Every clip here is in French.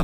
9h.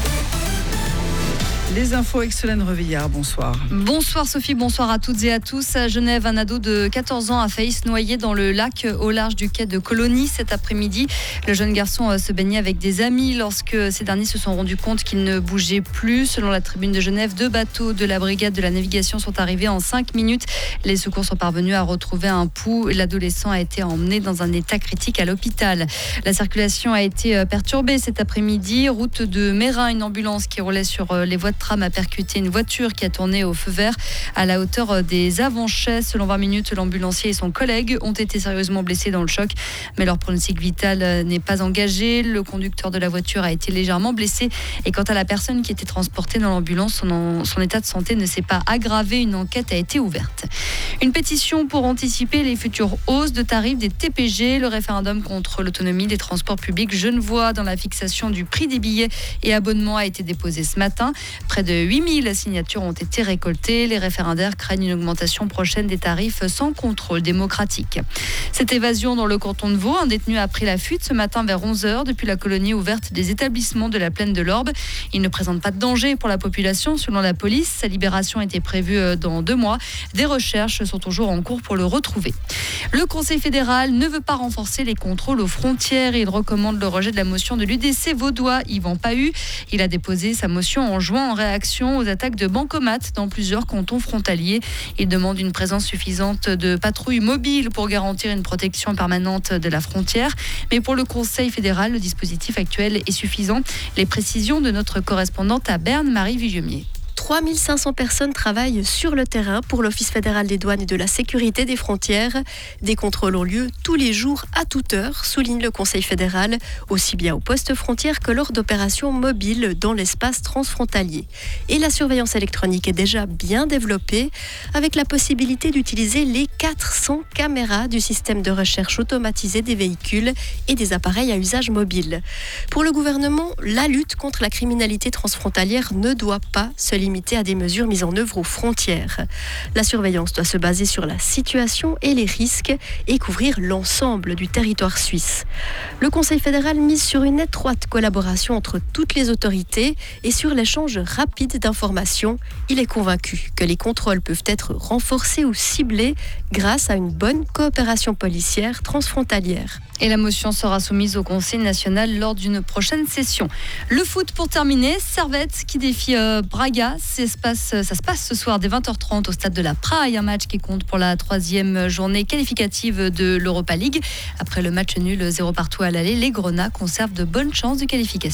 Les infos avec Solène Revillard, bonsoir. Bonsoir Sophie, bonsoir à toutes et à tous. À Genève, un ado de 14 ans a failli se noyer dans le lac au large du quai de Colonie cet après-midi. Le jeune garçon se baignait avec des amis lorsque ces derniers se sont rendus compte qu'il ne bougeait plus. Selon la tribune de Genève, 2 bateaux de la brigade de la navigation sont arrivés en 5 minutes. Les secours sont parvenus à retrouver un pouls. L'adolescent a été emmené dans un état critique à l'hôpital. La circulation a été perturbée cet après-midi. Route de Mérin, une ambulance qui roulait sur les voies de tram a percuté une voiture qui a tourné au feu vert à la hauteur des Avanchais. Selon 20 minutes, l'ambulancier et son collègue ont été sérieusement blessés dans le choc, mais leur pronostic vital n'est pas engagé. Le conducteur de la voiture a été légèrement blessé et quant à la personne qui était transportée dans l'ambulance, son état de santé ne s'est pas aggravé. Une enquête a été ouverte. Une pétition pour anticiper les futures hausses de tarifs des TPG. Le référendum contre l'autonomie des transports publics genevois dans la fixation du prix des billets et abonnements a été déposé ce matin. Près de 8000 signatures ont été récoltées. Les référendaires craignent une augmentation prochaine des tarifs sans contrôle démocratique. Cette évasion dans le canton de Vaud, un détenu a pris la fuite ce matin vers 11h depuis la colonie ouverte des établissements de la plaine de l'Orbe. Il ne présente pas de danger pour la population selon la police. Sa libération était prévue dans 2 mois. Des recherches sont toujours en cours pour le retrouver. Le Conseil fédéral ne veut pas renforcer les contrôles aux frontières. Il recommande le rejet de la motion de l'UDC vaudois Yvan Pahu. Il a déposé sa motion en juin en réaction aux attaques de bancomates dans plusieurs cantons frontaliers. Il demande une présence suffisante de patrouilles mobiles pour garantir une protection permanente de la frontière. Mais pour le Conseil fédéral, le dispositif actuel est suffisant. Les précisions de notre correspondante à Berne, Marie Villemier. 3500 personnes travaillent sur le terrain pour l'Office fédéral des douanes et de la sécurité des frontières. Des contrôles ont lieu tous les jours, à toute heure, souligne le Conseil fédéral, aussi bien au poste frontière que lors d'opérations mobiles dans l'espace transfrontalier. Et la surveillance électronique est déjà bien développée, avec la possibilité d'utiliser les 400 caméras du système de recherche automatisé des véhicules et des appareils à usage mobile. Pour le gouvernement, la lutte contre la criminalité transfrontalière ne doit pas se limiter à des mesures mises en œuvre aux frontières. La surveillance doit se baser sur la situation et les risques et couvrir l'ensemble du territoire suisse. Le Conseil fédéral mise sur une étroite collaboration entre toutes les autorités et sur l'échange rapide d'informations. Il est convaincu que les contrôles peuvent être renforcés ou ciblés grâce à une bonne coopération policière transfrontalière. Et la motion sera soumise au Conseil national lors d'une prochaine session. Le foot pour terminer, Servette qui défie Braga. Ça se passe ce soir dès 20h30 au stade de la Praille, un match qui compte pour la 3e journée qualificative de l'Europa League. Après le match nul 0 partout à l'aller, les Grenats conservent de bonnes chances de qualification.